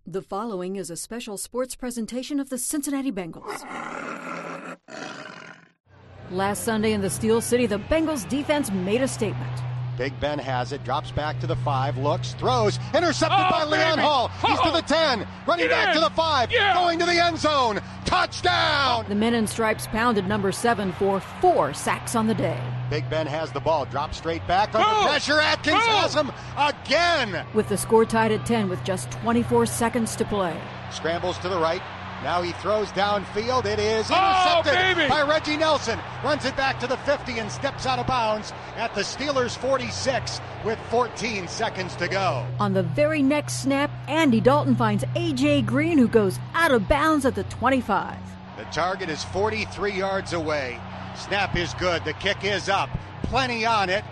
The following is a special sports presentation of the Cincinnati Bengals. Last Sunday in the Steel City, the Bengals defense made a statement. Big Ben has it, drops back to the 5, looks, throws, intercepted by Leon Hall. He's to the 10, running back to the 5, going to the end zone. Touchdown! The men in stripes pounded number 7 for 4 sacks on the day. Big Ben has the ball, drops straight back under pressure. Atkins has him again. With the score tied at 10 with just 24 seconds to play. Scrambles to the right. Now he throws downfield. It is intercepted by Reggie Nelson. Runs it back to the 50 and steps out of bounds at the Steelers' 46 with 14 seconds to go. On the very next snap, Andy Dalton finds A.J. Green, who goes out of bounds at the 25. The target is 43 yards away. Snap is good. The kick is up. Plenty on it.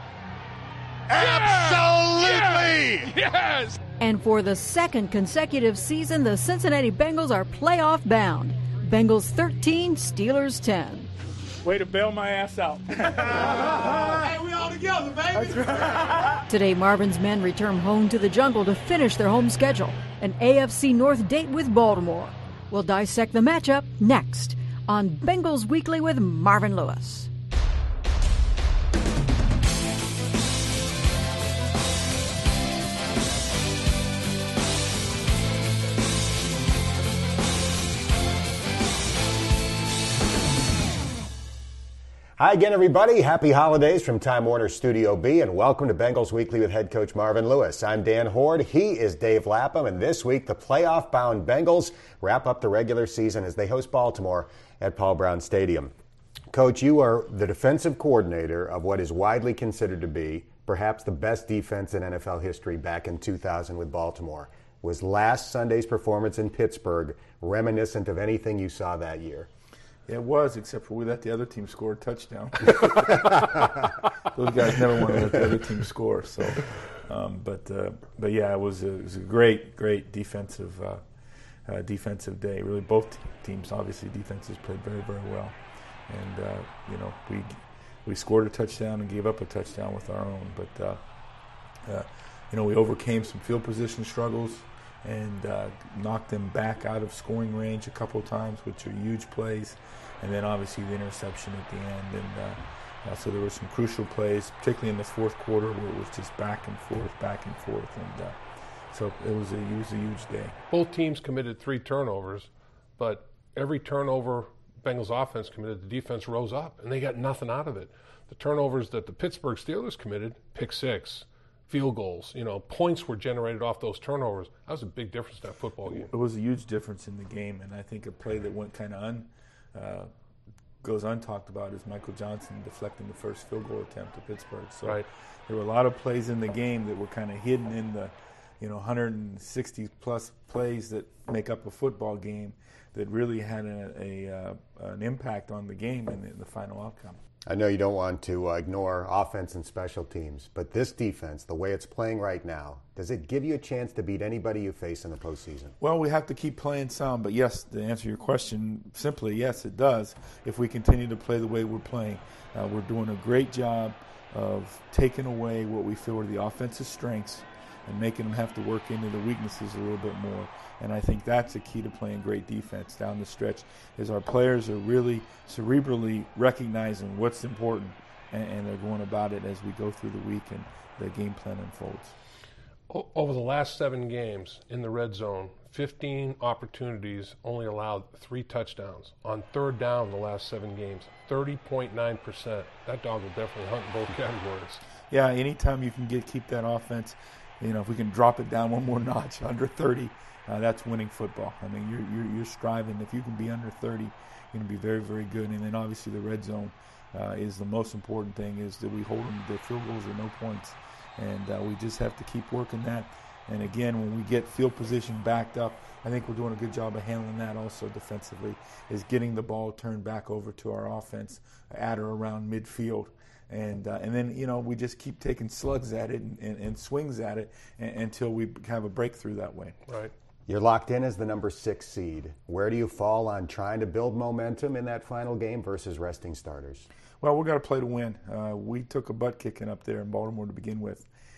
Absolutely! Yes! And for the second consecutive season, the Cincinnati Bengals are playoff bound. Bengals 13, Steelers 10. Way to bail my ass out. Hey, we all together, baby. That's right. Today, Marvin's men return home to the jungle to finish their home schedule. An AFC North date with Baltimore. We'll dissect the matchup next on Bengals Weekly with Marvin Lewis. Hi again, everybody. Happy holidays from Time Warner Studio B, and welcome to Bengals Weekly with head coach Marvin Lewis. I'm Dan Hoard. He is Dave Lapham, and this week the playoff-bound Bengals wrap up the regular season as they host Baltimore at Paul Brown Stadium. Coach, you are the defensive coordinator of what is widely considered to be perhaps the best defense in NFL history back in 2000 with Baltimore. Was last Sunday's performance in Pittsburgh reminiscent of anything you saw that year? It was, except for we let the other team score a touchdown. Those guys never want to let the other team score. So, but yeah, it was a great defensive day. Really, both teams obviously defenses played very well, and we scored a touchdown and gave up a touchdown with our own. But we overcame some field position struggles and knocked them back out of scoring range a couple of times, which are huge plays. And then obviously the interception at the end. And so there were some crucial plays, particularly in the fourth quarter, where it was just back and forth. And so it was a huge day. Both teams committed 3 turnovers, but every turnover Bengals offense committed, the defense rose up, and they got nothing out of it. The turnovers that the Pittsburgh Steelers committed, pick 6. Field goals, points were generated off those turnovers. That was a big difference in that football game. It was a huge difference in the game, and I think a play that went kind of goes untalked about is Michael Johnson deflecting the first field goal attempt at Pittsburgh. So there were a lot of plays in the game that were kind of hidden in the 160 plus plays that make up a football game that really had an impact on the game and the final outcome. I know you don't want to ignore offense and special teams, but this defense, the way it's playing right now, does it give you a chance to beat anybody you face in the postseason? Well, we have to keep playing sound, but yes, to answer your question simply, yes, it does. If we continue to play the way we're playing, we're doing a great job of taking away what we feel are the offensive strengths and making them have to work into the weaknesses a little bit more. And I think that's the key to playing great defense down the stretch, is our players are really cerebrally recognizing what's important, and they're going about it as we go through the week and the game plan unfolds. Over the last 7 games in the red zone, 15 opportunities, only allowed 3 touchdowns. On third down the last 7 games, 30.9%. That dog will definitely hunt in both categories. Yeah, anytime you can keep that offense, if we can drop it down one more notch, under 30, that's winning football. I mean, you're striving. If you can be under 30, you're going to be very, very good. And then obviously the red zone is the most important thing, is that we hold them to field goals or no points. And we just have to keep working that. And again, when we get field position backed up, I think we're doing a good job of handling that also defensively, is getting the ball turned back over to our offense at or around midfield. And then, we just keep taking slugs at it and swings at it until we have a breakthrough that way. Right. You're locked in as the number 6 seed. Where do you fall on trying to build momentum in that final game versus resting starters? Well, we've got to play to win. We took a butt kicking up there in Baltimore to begin with.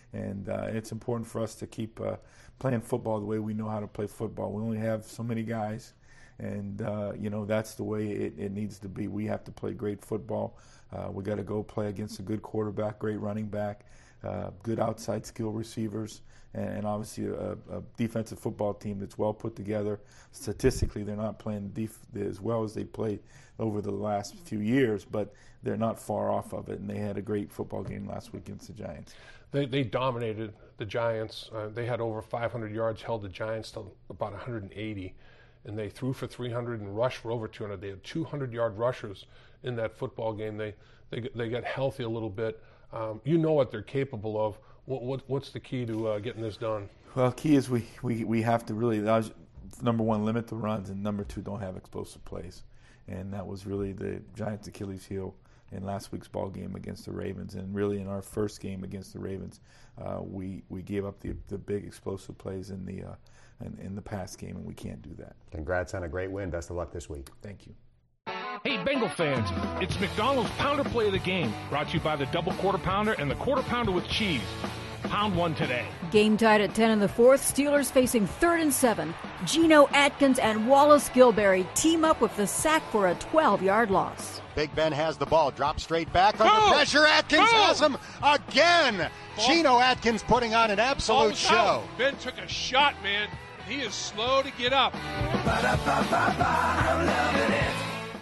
And it's important for us to keep playing football the way we know how to play football. We only have so many guys, and that's the way it needs to be. We have to play great football. We got to go play against a good quarterback, great running back, good outside skill receivers, and obviously a defensive football team that's well put together. Statistically, they're not playing as well as they played over the last few years, but they're not far off of it, and they had a great football game last week against the Giants. They dominated the Giants. They had over 500 yards, held the Giants to about 180, and they threw for 300 and rushed for over 200. They had 200-yard rushers in that football game. They got healthy a little bit. You know what they're capable of. What's the key to getting this done? Well, key is we have to really, number one, limit the runs, and number two, don't have explosive plays. And that was really the Giants' Achilles heel in last week's ball game against the Ravens. And really in our first game against the Ravens, we gave up the big explosive plays in the past game, and we can't do that. Congrats on a great win. Best of luck this week. Thank you. Hey, Bengal fans, it's McDonald's Pounder Play of the Game, brought to you by the Double Quarter Pounder and the Quarter Pounder with Cheese. Pound one today. Game tied at 10 in the fourth. Steelers facing 3rd and 7. Geno Atkins and Wallace Gilberry team up with the sack for a 12-yard loss. Big Ben has the ball. Drop straight back under pressure. Atkins has him again. Geno Atkins putting on an absolute show. Ben took a shot, man. He is slow to get up. I'm loving it.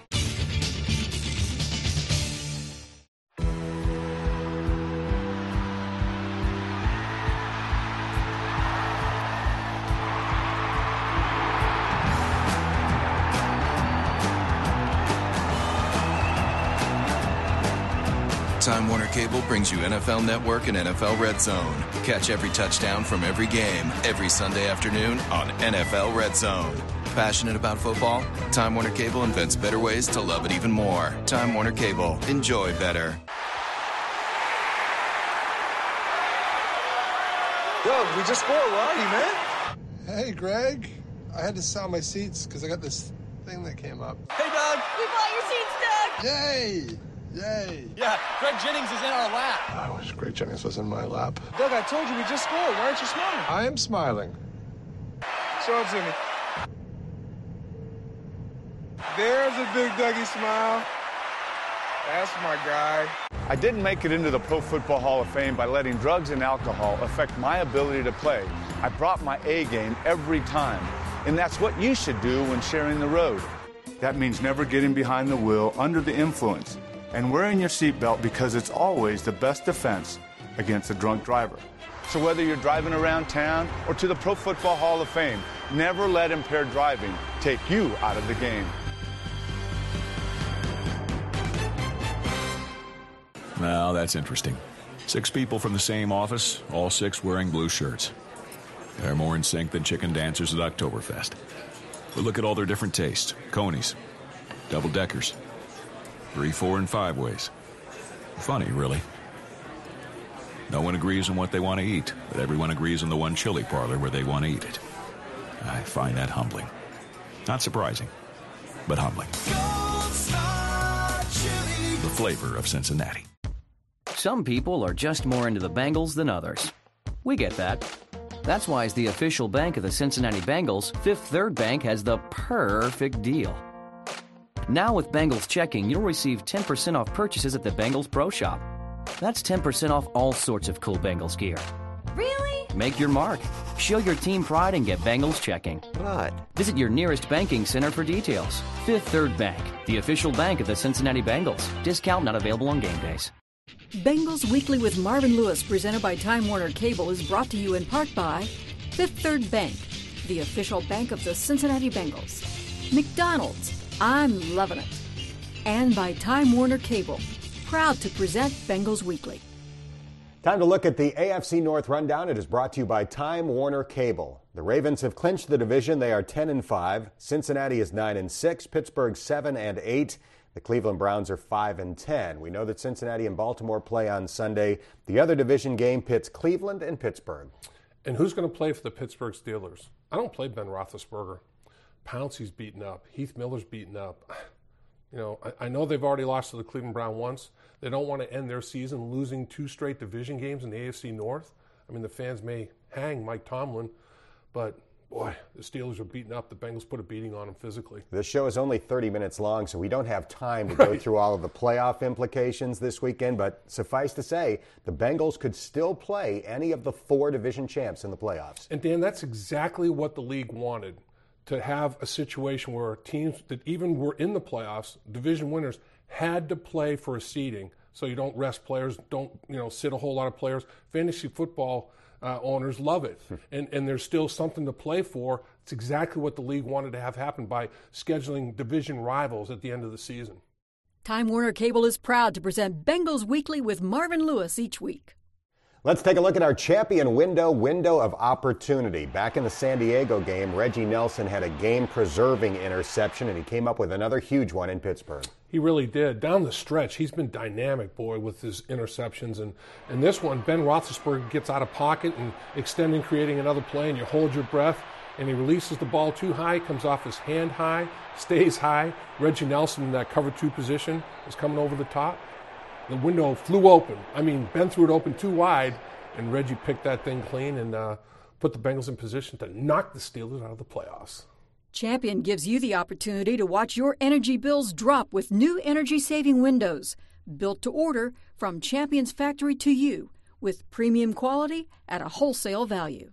Time Warner Cable brings you NFL Network and NFL Red Zone. Catch every touchdown from every game, every Sunday afternoon on NFL Red Zone. Passionate about football? Time Warner Cable invents better ways to love it even more. Time Warner Cable. Enjoy better. Yo, we just scored. Where are you, man? Hey, Greg. I had to sell my seats because I got this thing that came up. Hey, Doug. We bought your seats, Doug. Yay! Yay. Yeah, Greg Jennings is in our lap. I wish Greg Jennings was in my lap. Doug, I told you we just scored. Why aren't you smiling? I am smiling. Show it to me. There's a big Dougie smile. That's my guy. I didn't make it into the Pro Football Hall of Fame by letting drugs and alcohol affect my ability to play. I brought my A game every time, and that's what you should do when sharing the road. That means never getting behind the wheel under the influence and wearing your seatbelt because it's always the best defense against a drunk driver. So whether you're driving around town or to the Pro Football Hall of Fame, never let impaired driving take you out of the game. Now that's interesting. 6 people from the same office, all 6 wearing blue shirts. They're more in sync than chicken dancers at Oktoberfest. But look at all their different tastes. Conies, double-deckers, 3, 4, and 5 ways. Funny, really. No one agrees on what they want to eat, but everyone agrees on the one chili parlor where they want to eat it. I find that humbling. Not surprising, but humbling. The flavor of Cincinnati. Some people are just more into the Bengals than others. We get that. That's why, as the official bank of the Cincinnati Bengals, Fifth Third Bank has the perfect deal. Now with Bengals checking, you'll receive 10% off purchases at the Bengals Pro Shop. That's 10% off all sorts of cool Bengals gear. Really? Make your mark. Show your team pride and get Bengals checking. What? Visit your nearest banking center for details. Fifth Third Bank, the official bank of the Cincinnati Bengals. Discount not available on game days. Bengals Weekly with Marvin Lewis, presented by Time Warner Cable, is brought to you in part by Fifth Third Bank, the official bank of the Cincinnati Bengals. McDonald's, I'm loving it. And by Time Warner Cable, proud to present Bengals Weekly. Time to look at the AFC North rundown. It is brought to you by Time Warner Cable. The Ravens have clinched the division. They are 10-5. Cincinnati is 9-6. Pittsburgh 7-8. The Cleveland Browns are 5-10. We know that Cincinnati and Baltimore play on Sunday. The other division game pits Cleveland and Pittsburgh. And who's going to play for the Pittsburgh Steelers? I don't play Ben Roethlisberger. Pouncey's beaten up. Heath Miller's beaten up. You know, I know they've already lost to the Cleveland Browns once. They don't want to end their season losing 2 straight division games in the AFC North. I mean, the fans may hang Mike Tomlin, but boy, the Steelers are beating up. The Bengals put a beating on them physically. The show is only 30 minutes long, so we don't have time to go through all of the playoff implications this weekend, but suffice to say, the Bengals could still play any of the 4 division champs in the playoffs. And Dan, that's exactly what the league wanted, to have a situation where teams that even were in the playoffs, division winners, had to play for a seeding, so you don't rest players, don't sit a whole lot of players. Fantasy football owners love it, and there's still something to play for. It's exactly what the league wanted to have happen by scheduling division rivals at the end of the season. Time Warner Cable is proud to present Bengals Weekly with Marvin Lewis each week. Let's take a look at our champion window of opportunity. Back in the San Diego game, Reggie Nelson had a game-preserving interception, and he came up with another huge one in Pittsburgh. He really did. Down the stretch, he's been dynamic, boy, with his interceptions. And this one, Ben Roethlisberger gets out of pocket and extending, creating another play, and you hold your breath, and he releases the ball too high, comes off his hand high, stays high. Reggie Nelson in that cover 2 position is coming over the top. The window flew open. I mean, Ben threw it open too wide, and Reggie picked that thing clean and put the Bengals in position to knock the Steelers out of the playoffs. Champion gives you the opportunity to watch your energy bills drop with new energy-saving windows, built to order from Champion's factory to you, with premium quality at a wholesale value.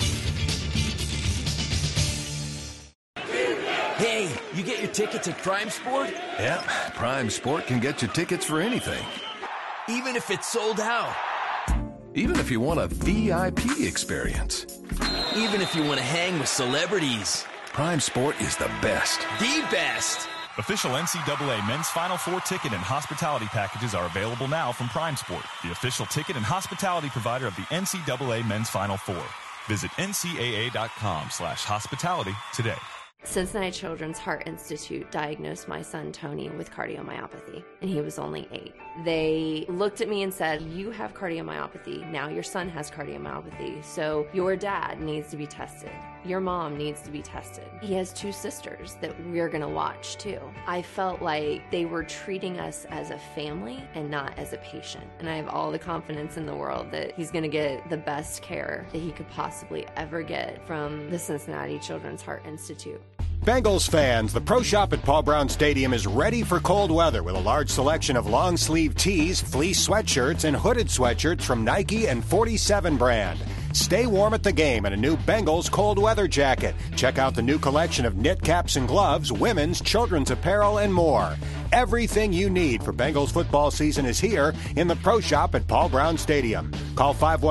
Hey, you get your tickets at Prime Sport? Yep, Prime Sport can get you tickets for anything. Even if it's sold out? Even if you want a VIP experience. Even if you want to hang with celebrities? Prime Sport is the best. The best! Official NCAA Men's Final Four ticket and hospitality packages are available now from Prime Sport, the official ticket and hospitality provider of the NCAA Men's Final Four. Visit ncaa.com/hospitality today. Cincinnati Children's Heart Institute diagnosed my son Tony with cardiomyopathy, and he was only 8. They looked at me and said, you have cardiomyopathy, now your son has cardiomyopathy, so your dad needs to be tested. Your mom needs to be tested. He has 2 sisters that we're gonna watch too. I felt like they were treating us as a family and not as a patient. And I have all the confidence in the world that he's gonna get the best care that he could possibly ever get from the Cincinnati Children's Heart Institute. Bengals fans, the Pro Shop at Paul Brown Stadium is ready for cold weather with a large selection of long-sleeve tees, fleece sweatshirts, and hooded sweatshirts from Nike and 47 brand. Stay warm at the game in a new Bengals cold weather jacket. Check out the new collection of knit caps and gloves, women's, children's apparel, and more. Everything you need for Bengals football season is here in the Pro Shop at Paul Brown Stadium. Call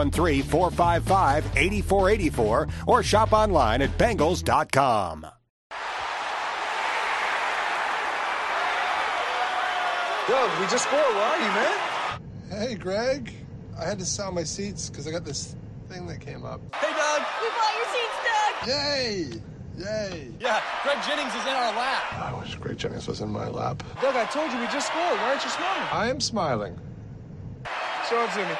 513-455-8484 or shop online at Bengals.com. Yo, we just scored. Where are you, man? Hey, Greg. I had to sell my seats because I got this thing that came up. Hey, Doug. We bought your seats, Doug. Yay! Yay! Yeah, Greg Jennings is in our lap. I wish Greg Jennings was in my lap. Doug, I told you we just scored. Why aren't you smiling? I am smiling. Show it to me.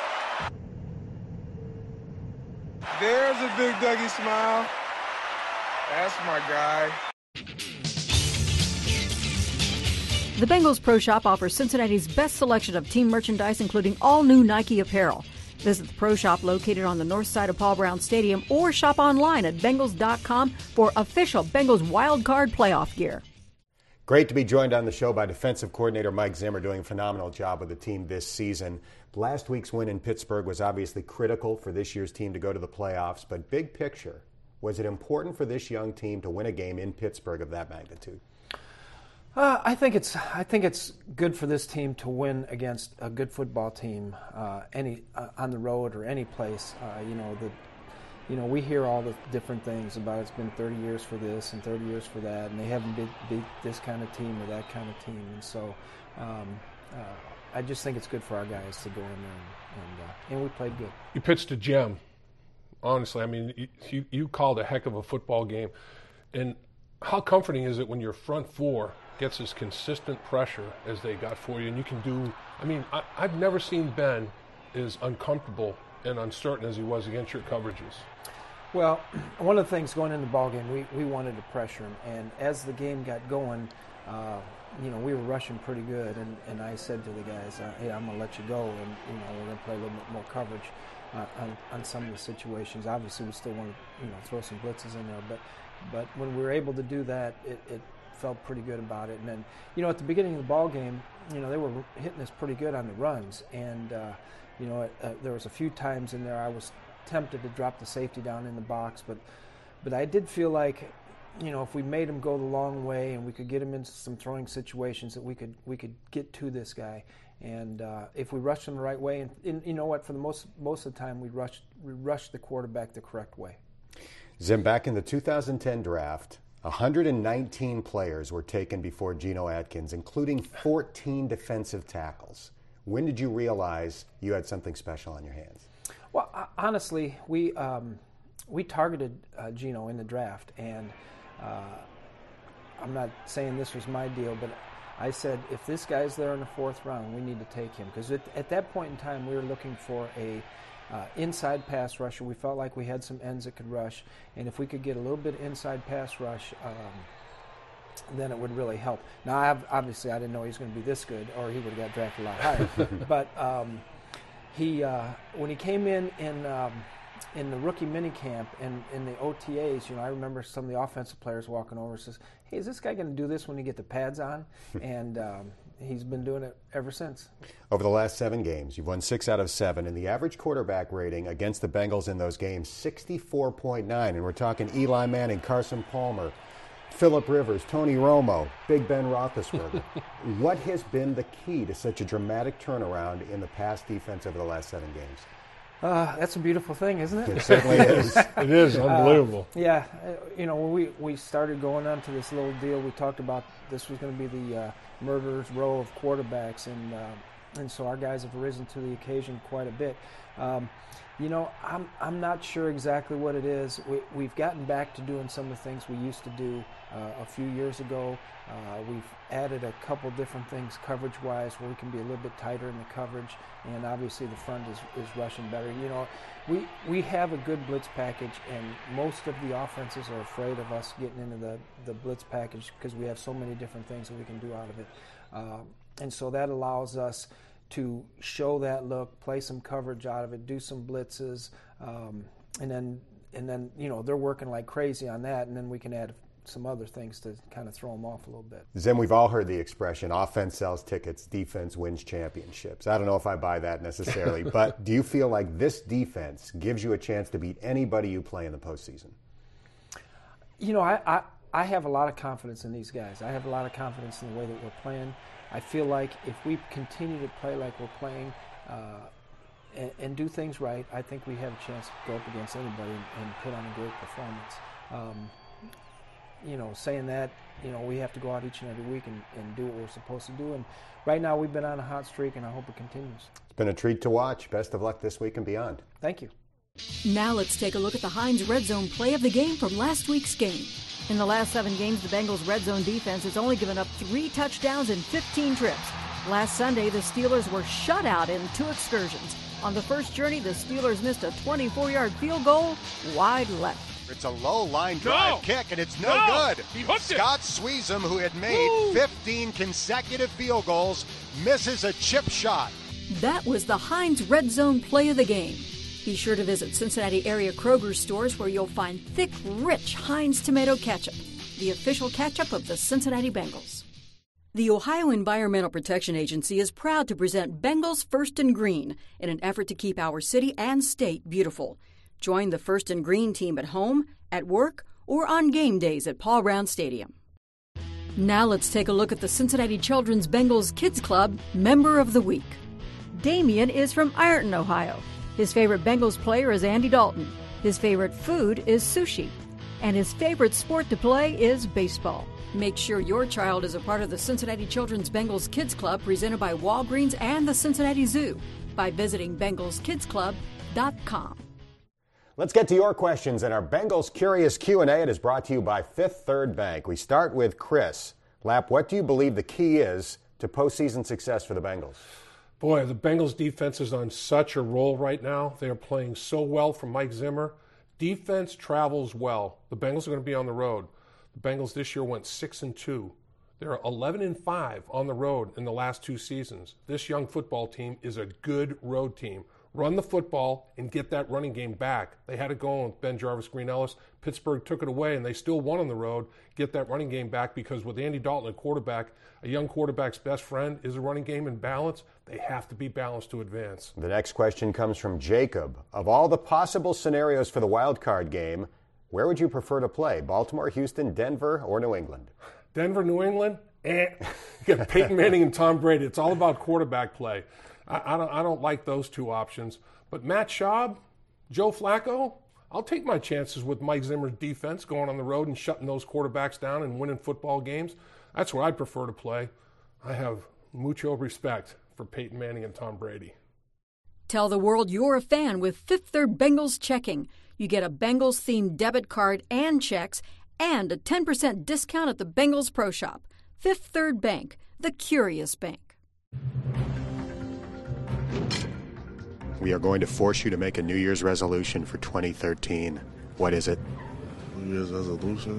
There's a big Dougie smile. That's my guy. The Bengals Pro Shop offers Cincinnati's best selection of team merchandise, including all new Nike apparel. Visit the Pro Shop located on the north side of Paul Brown Stadium or shop online at Bengals.com for official Bengals Wild Card playoff gear. Great to be joined on the show by defensive coordinator Mike Zimmer, doing a phenomenal job with the team this season. Last week's win in Pittsburgh was obviously critical for this year's team to go to the playoffs, but big picture, was it important for this young team to win a game in Pittsburgh of that magnitude? I think it's good for this team to win against a good football team, on the road or any place. We hear all the different things about it's been 30 years for this and 30 years for that, and they haven't beat this kind of team or that kind of team. And so, I just think it's good for our guys to go in there and we played good. You pitched a gem. Honestly, I mean, you called a heck of a football game, and how comforting is it when your front four gets as consistent pressure as they got for you, and you can do, I've never seen Ben as uncomfortable and uncertain as he was against your coverages. Well, one of the things going into the ball game, we wanted to pressure him, and as the game got going, we were rushing pretty good, and I said to the guys, hey, I'm going to let you go, and we're going to play a little bit more coverage. on some of the situations. Obviously, we still want to throw some blitzes in there, but when we were able to do that, it felt pretty good about it. And then, at the beginning of the ball game, they were hitting us pretty good on the runs, and there was a few times in there I was tempted to drop the safety down in the box, but I did feel like, if we made him go the long way and we could get him into some throwing situations, that we could get to this guy. And if we rushed him the right way, and you know what, for the most of the time we rushed the quarterback the correct way. Zim, back in the 2010 draft, 119 players were taken before Geno Atkins, including 14 defensive tackles. When did you realize you had something special on your hands? Well, honestly, we targeted Geno in the draft, and I'm not saying this was my deal, but I said, if this guy's there in the 4th round, we need to take him. Because at that point in time, we were looking for a inside pass rusher. We felt like we had some ends that could rush, and if we could get a little bit inside pass rush, then it would really help. Now, obviously, I didn't know he was going to be this good, or he would have got drafted a lot higher. But when he came in the rookie minicamp and in the OTAs, I remember some of the offensive players walking over and says, "Hey, is this guy going to do this when you get the pads on?" And he's been doing it ever since. Over the last 7 games, you've won 6 out of 7, and the average quarterback rating against the Bengals in those games, 64.9. And we're talking Eli Manning, Carson Palmer, Phillip Rivers, Tony Romo, Big Ben Roethlisberger. What has been the key to such a dramatic turnaround in the pass defense over the last 7 games? That's a beautiful thing, isn't it? It certainly is. It is unbelievable. Yeah, when we started going on to this little deal, we talked about this was going to be the murderer's row of quarterbacks, and so our guys have risen to the occasion quite a bit. I'm not sure exactly what it is. We've gotten back to doing some of the things we used to do a few years ago. We've added a couple different things coverage-wise where we can be a little bit tighter in the coverage, and obviously the front is rushing better. We have a good blitz package, and most of the offenses are afraid of us getting into the blitz package because we have so many different things that we can do out of it. And so that allows us to show that look, play some coverage out of it, do some blitzes, and then they're working like crazy on that, and then we can add some other things to kind of throw them off a little bit. Zim, we've all heard the expression, offense sells tickets, defense wins championships. I don't know if I buy that necessarily, but do you feel like this defense gives you a chance to beat anybody you play in the postseason? I have a lot of confidence in these guys. I have a lot of confidence in the way that we're playing. I feel like if we continue to play like we're playing and do things right, I think we have a chance to go up against anybody and put on a great performance. Saying that, we have to go out each and every week and do what we're supposed to do. And right now we've been on a hot streak, and I hope it continues. It's been a treat to watch. Best of luck this week and beyond. Thank you. Now let's take a look at the Heinz Red Zone play of the game from last week's game. In the last 7 games, the Bengals' red zone defense has only given up 3 touchdowns in 15 trips. Last Sunday, the Steelers were shut out in 2 excursions. On the first journey, the Steelers missed a 24-yard field goal wide left. It's a low-line drive kick, and it's no good. He hooked Scott Sweezum, who had made 15 consecutive field goals, misses a chip shot. That was the Heinz Red Zone play of the game. Be sure to visit Cincinnati area Kroger stores where you'll find thick, rich Heinz tomato ketchup, the official ketchup of the Cincinnati Bengals. The Ohio Environmental Protection Agency is proud to present Bengals First and Green in an effort to keep our city and state beautiful. Join the First and Green team at home, at work, or on game days at Paul Brown Stadium. Now let's take a look at the Cincinnati Children's Bengals Kids Club Member of the Week. Damien is from Ironton, Ohio. His favorite Bengals player is Andy Dalton. His favorite food is sushi. And his favorite sport to play is baseball. Make sure your child is a part of the Cincinnati Children's Bengals Kids Club presented by Walgreens and the Cincinnati Zoo by visiting BengalsKidsClub.com. Let's get to your questions, and our Bengals Curious Q&A. It is brought to you by Fifth Third Bank. We start with Chris. Lap, what do you believe the key is to postseason success for the Bengals? Boy, the Bengals defense is on such a roll right now. They are playing so well from Mike Zimmer. Defense travels well. The Bengals are going to be on the road. The Bengals this year went 6-2. They're 11-5 on the road in the last 2 seasons. This young football team is a good road team. run the football, and get that running game back. They had it going with Ben Jarvis, Green Ellis. Pittsburgh took it away, and they still won on the road. Get that running game back, because with Andy Dalton at quarterback, a young quarterback's best friend is a running game in balance. They have to be balanced to advance. The next question comes from Jacob. Of all the possible scenarios for the wild card game, where would you prefer to play? Baltimore, Houston, Denver, or New England? Denver, New England? You got Peyton Manning and Tom Brady. It's all about quarterback play. I don't like those two options. But Matt Schaub, Joe Flacco, I'll take my chances with Mike Zimmer's defense going on the road and shutting those quarterbacks down and winning football games. That's where I'd prefer to play. I have mucho respect for Peyton Manning and Tom Brady. Tell the world you're a fan with Fifth Third Bengals checking. You get a Bengals-themed debit card and checks and a 10% discount at the Bengals Pro Shop. Fifth Third Bank, the curious bank. We are going to force you to make a New Year's resolution for 2013. What is it? New Year's resolution?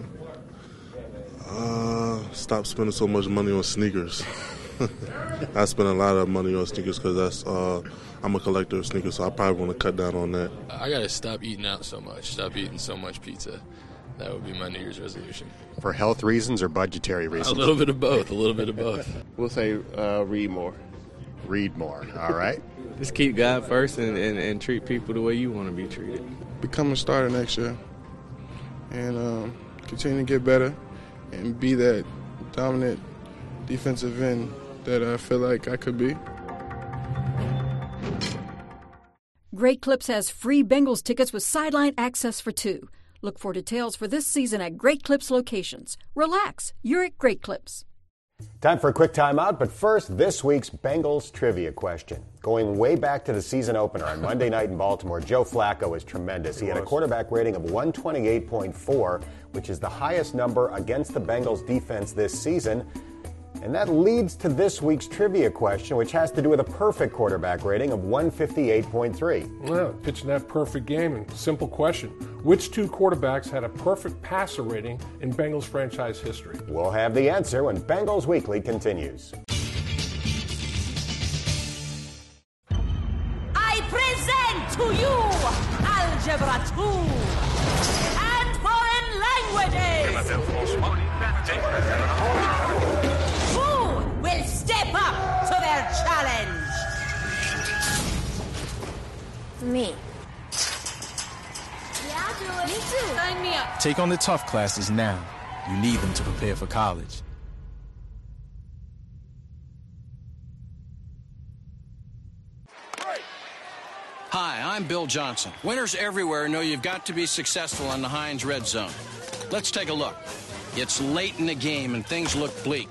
Stop spending so much money on sneakers. I spend a lot of money on sneakers because I'm a collector of sneakers, so I probably want to cut down on that. I got to stop eating out so much, stop eating so much pizza. That would be my New Year's resolution. For health reasons or budgetary reasons? A little bit of both, We'll say read more. Read more, all right. Just keep God first and treat people the way you want to be treated. Become a starter next year and continue to get better and be that dominant defensive end that I feel like I could be. Great Clips has free Bengals tickets with sideline access for 2. Look for details for this season at Great Clips locations. Relax, you're at Great Clips. Time for a quick timeout, but first, this week's Bengals trivia question. Going way back to the season opener on Monday night in Baltimore, Joe Flacco was tremendous. He had a quarterback rating of 128.4, which is the highest number against the Bengals defense this season. And that leads to this week's trivia question, which has to do with a perfect quarterback rating of 158.3. Well, pitching that perfect game, and simple question. Which two quarterbacks had a perfect passer rating in Bengals franchise history? We'll have the answer when Bengals Weekly continues. I present to you Algebra 2 and Foreign Languages. Will step up to their challenge. Me. Yeah, I'll do it. Me too. Sign me up. Take on the tough classes now. You need them to prepare for college. Hi, I'm Bill Johnson. Winners everywhere know you've got to be successful in the Heinz Red Zone. Let's take a look. It's late in the game and things look bleak.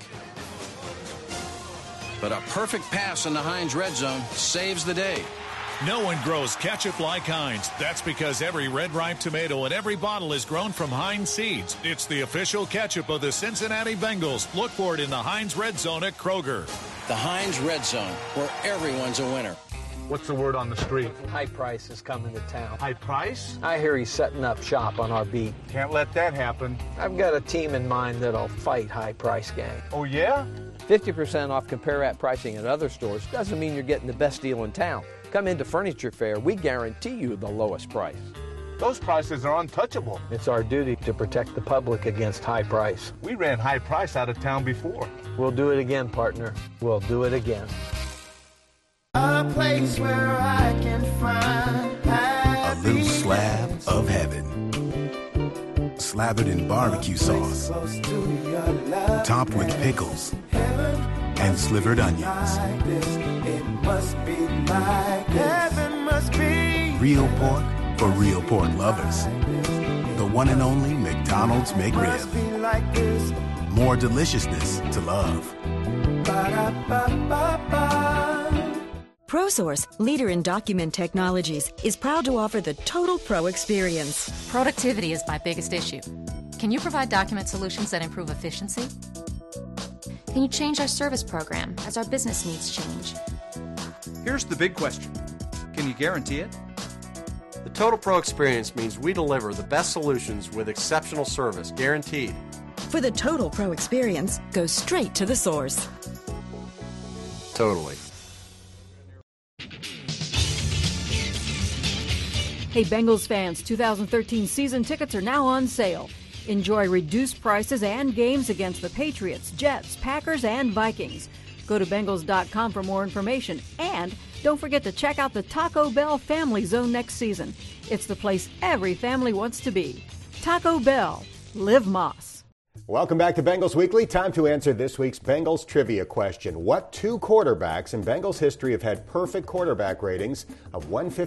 But a perfect pass in the Heinz Red Zone saves the day. No one grows ketchup like Heinz. That's because every red ripe tomato in every bottle is grown from Heinz seeds. It's the official ketchup of the Cincinnati Bengals. Look for it in the Heinz Red Zone at Kroger. The Heinz Red Zone, where everyone's a winner. What's the word on the street? High Price is coming to town. High Price? I hear he's setting up shop on our beat. Can't let that happen. I've got a team in mind that'll fight High Price gang. Oh, yeah? 50% off compare-at pricing at other stores doesn't mean you're getting the best deal in town. Come into Furniture Fair, we guarantee you the lowest price. Those prices are untouchable. It's our duty to protect the public against High Price. We ran High Price out of town before. We'll do it again, partner. We'll do it again. A place where I can find a little slab of heaven, slathered in barbecue sauce, topped with pickles and slivered onions. Real pork for real pork lovers. The one and only McDonald's McRib. More deliciousness to love. ProSource, leader in document technologies, is proud to offer the Total Pro experience. Productivity is my biggest issue. Can you provide document solutions that improve efficiency? Can you change our service program as our business needs change? Here's the big question. Can you guarantee it? The Total Pro experience means we deliver the best solutions with exceptional service, guaranteed. For the Total Pro experience, go straight to the source. Hey, Bengals fans, 2013 season tickets are now on sale. Enjoy reduced prices and games against the Patriots, Jets, Packers, and Vikings. Go to Bengals.com for more information. And don't forget to check out the Taco Bell Family Zone next season. It's the place every family wants to be. Taco Bell. Live Moss. Welcome back to Bengals Weekly. Time to answer this week's Bengals trivia question. What two quarterbacks in Bengals history have had perfect quarterback ratings of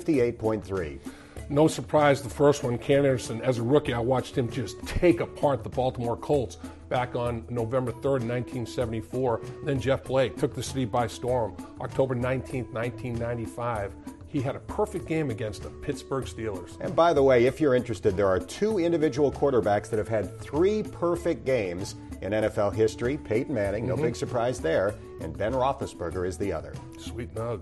158.3? No surprise, the first one, Ken Anderson. As a rookie, I watched him just take apart the Baltimore Colts back on November 3rd, 1974. Then Jeff Blake took the city by storm. October 19th, 1995. He had a perfect game against the Pittsburgh Steelers. And by the way, if you're interested, there are two individual quarterbacks that have had 3 perfect games in NFL history. Peyton Manning, no big surprise there, and Ben Roethlisberger is the other. Sweet nug.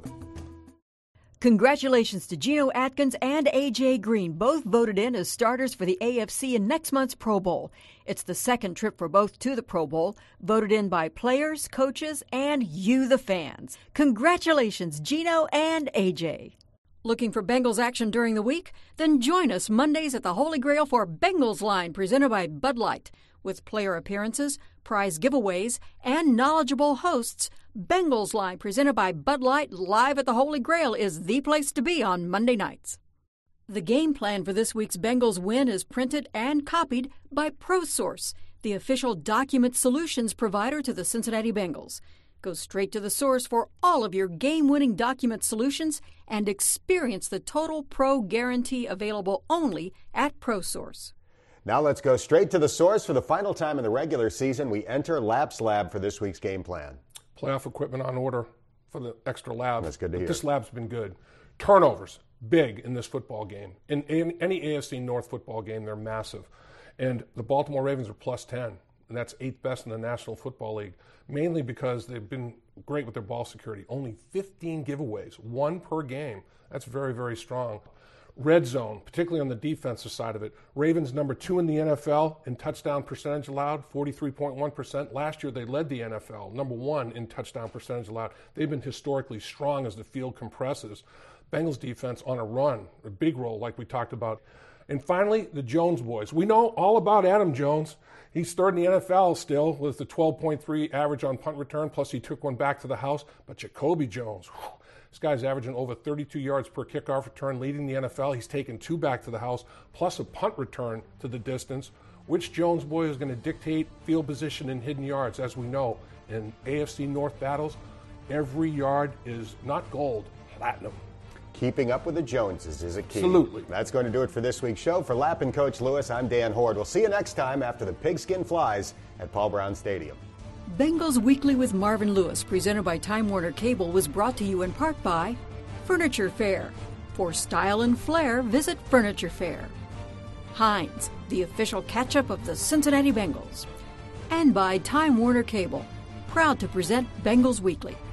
Congratulations to Geno Atkins and A.J. Green, both voted in as starters for the AFC in next month's Pro Bowl. It's the second trip for both to the Pro Bowl, voted in by players, coaches, and you, the fans. Congratulations, Geno and A.J. Looking for Bengals action during the week? Then join us Mondays at the Holy Grail for Bengals Line, presented by Bud Light. With player appearances, prize giveaways, and knowledgeable hosts, Bengals Line, presented by Bud Light, live at the Holy Grail, is the place to be on Monday nights. The game plan for this week's Bengals win is printed and copied by ProSource, the official document solutions provider to the Cincinnati Bengals. Go straight to the source for all of your game-winning document solutions and experience the Total Pro guarantee available only at ProSource. Now let's go straight to the source. For the final time in the regular season, we enter Labs Lab for this week's game plan. Playoff equipment on order for the extra lab. That's good to hear. This lab's been good. Turnovers, big in this football game. In any AFC North football game, they're massive. And the Baltimore Ravens are plus 10, and that's 8th best in the National Football League, mainly because they've been great with their ball security. Only 15 giveaways, 1 per game. That's very, very strong. Red zone, particularly on the defensive side of it. Ravens number 2 in the NFL in touchdown percentage allowed, 43.1%. Last year they led the NFL, number 1 in touchdown percentage allowed. They've been historically strong as the field compresses. Bengals defense on a run, a big role like we talked about. And finally, the Jones boys. We know all about Adam Jones. He's third in the NFL still with the 12.3 average on punt return, plus he took one back to the house. But Jacoby Jones, whew, this guy's averaging over 32 yards per kickoff return, leading the NFL. He's taken 2 back to the house, plus a punt return to the distance. Which Jones boy is going to dictate field position and hidden yards? As we know, in AFC North battles, every yard is not gold, platinum. Keeping up with the Joneses is a key. Absolutely. That's going to do it for this week's show. For Lapp and Coach Lewis, I'm Dan Horde. We'll see you next time after the Pigskin Flies at Paul Brown Stadium. Bengals Weekly with Marvin Lewis, presented by Time Warner Cable, was brought to you in part by Furniture Fair. For style and flair, visit Furniture Fair. Heinz, the official ketchup of the Cincinnati Bengals. And by Time Warner Cable, proud to present Bengals Weekly.